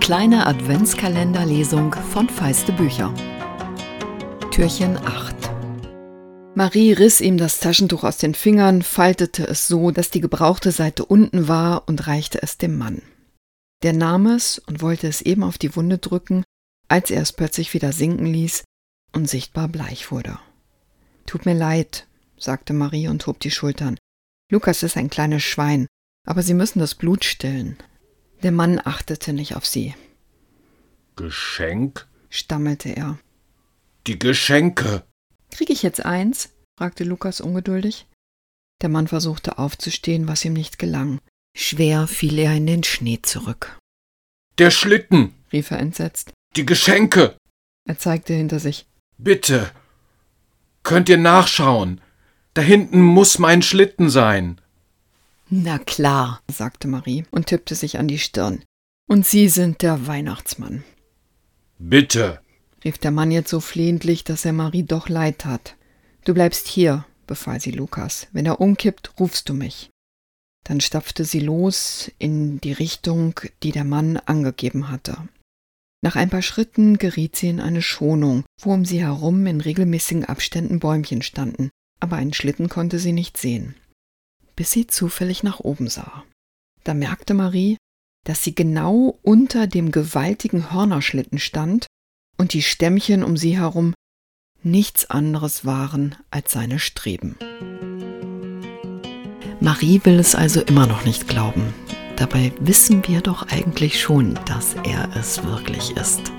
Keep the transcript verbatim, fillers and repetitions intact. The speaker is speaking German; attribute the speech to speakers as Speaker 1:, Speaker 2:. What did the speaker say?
Speaker 1: kleine Adventskalenderlesung von Feiste Bücher. Türchen acht. Marie riss ihm das Taschentuch aus den Fingern, faltete es so, dass die gebrauchte Seite unten war und reichte es dem Mann. Der nahm es und wollte es eben auf die Wunde drücken, als er es plötzlich wieder sinken ließ und sichtbar bleich wurde. »Tut mir leid«, sagte Marie und hob die Schultern. »Lukas ist ein kleines Schwein, aber Sie müssen das Blut stillen.« Der Mann achtete nicht auf sie.
Speaker 2: »Geschenk?«,
Speaker 1: stammelte er.
Speaker 2: »Die Geschenke!«
Speaker 1: »Krieg ich jetzt eins?« fragte Lukas ungeduldig. Der Mann versuchte aufzustehen, was ihm nicht gelang. Schwer fiel er in den Schnee zurück.
Speaker 2: »Der Schlitten«,
Speaker 1: rief er entsetzt.
Speaker 2: »Die Geschenke!«
Speaker 1: Er zeigte hinter sich.
Speaker 2: »Bitte, könnt ihr nachschauen? Da hinten muss mein Schlitten sein.«
Speaker 1: »Na klar«, sagte Marie und tippte sich an die Stirn. »Und Sie sind der Weihnachtsmann.«
Speaker 2: »Bitte«,
Speaker 1: rief der Mann jetzt so flehentlich, dass er Marie doch leid tat. »Du bleibst hier«, befahl sie Lukas. »Wenn er umkippt, rufst du mich.« Dann stapfte sie los in die Richtung, die der Mann angegeben hatte. Nach ein paar Schritten geriet sie in eine Schonung, wo um sie herum in regelmäßigen Abständen Bäumchen standen, aber einen Schlitten konnte sie nicht sehen, bis sie zufällig nach oben sah. Da merkte Marie, dass sie genau unter dem gewaltigen Hörnerschlitten stand und die Stämmchen um sie herum nichts anderes waren als seine Streben. Marie will es also immer noch nicht glauben. Dabei wissen wir doch eigentlich schon, dass er es wirklich ist.